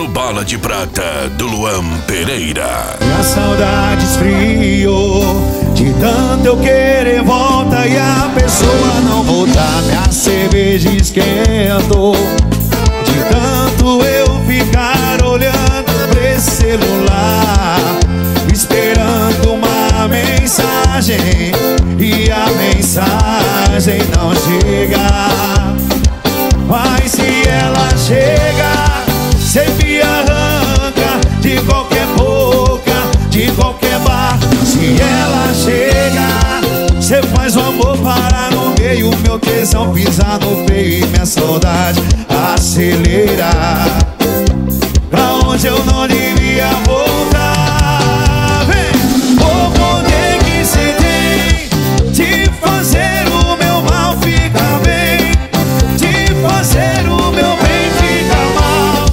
no Bala de Prata do Luan Pereira. E a saudade esfriou, de tanto eu querer volta e a pessoa não voltar. Minha cerveja esquentou, de tanto eu ficar olhando pra esse celular, esperando uma mensagem, e a mensagem não chega. Mas se ela chega, cê me arranca de qualquer boca, de qualquer bar. Se ela chega, cê faz o amor parar no meio, meu tesão pisar no freio e minha saudade acelerar pra onde eu não devia voltar. Vem, o poder que cê tem de fazer o meu mal ficar bem, de fazer o meu bem ficar mal.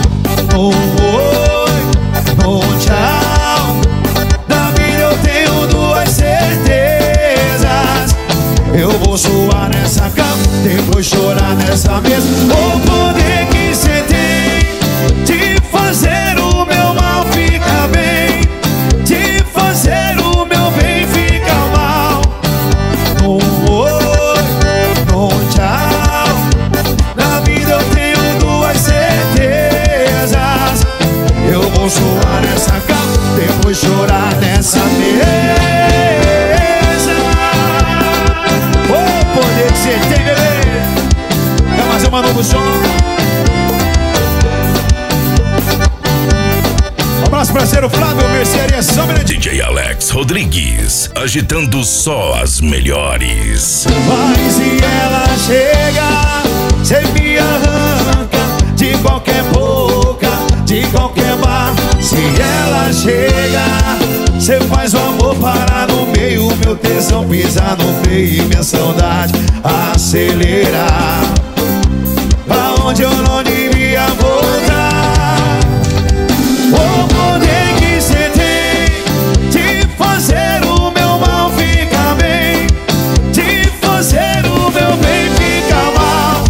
Oi, tchau. Na vida eu tenho duas certezas: eu vou suar nessa cama, depois chorar nessa mesa. O poder que cê tem de fazer o meu mal ficar bem, de fazer o meu bem ficar mal. Oi, tchau. Na vida eu tenho duas certezas: eu vou suar nessa cama, depois chorar nessa mesa. O poder que cê tem, bebê. Quer mais uma novo som? Um abraço, parceiro Flávio, mercearia São Benedito. DJ Alex Rodrigues, agitando só as melhores. Mas se ela chega, cê me arranca de qualquer boca, de qualquer bar. Se ela chega, cê faz o amor parar no meio, meu tesão pisar no freio e minha saudade acelerar pra onde eu não devia voltar. O poder que cê tem de fazer o meu mal ficar bem, de fazer o meu bem ficar mal.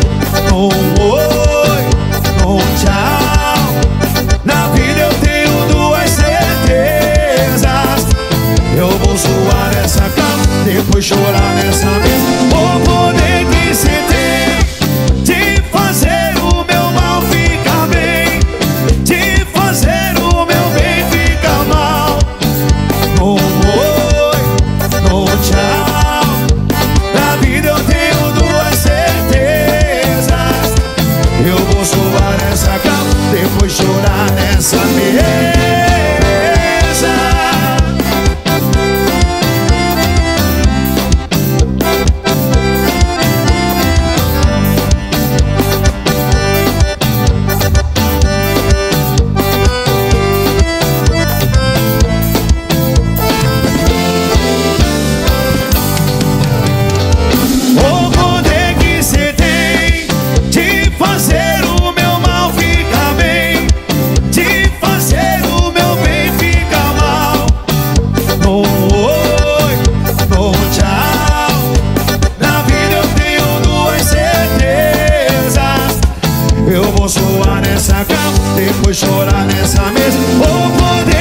Oi, tchau. Na vida eu tenho duas certezas: eu vou suar nessa cama, depois chorar nessa mesa. O poder que cê tem de fazer o meu mal ficar bem, de fazer o meu bem ficar mal. Oi, tchau. Na vida eu tenho duas certezas: eu vou suar nessa cama, depois chorar nessa mesa. O poder que cê tem de fazer o meu mal ficar bem, de fazer o meu bem ficar mal. Oi, tchau. Na vida eu tenho duas certezas: eu vou suar nessa cama, depois chorar nessa mesa. O poder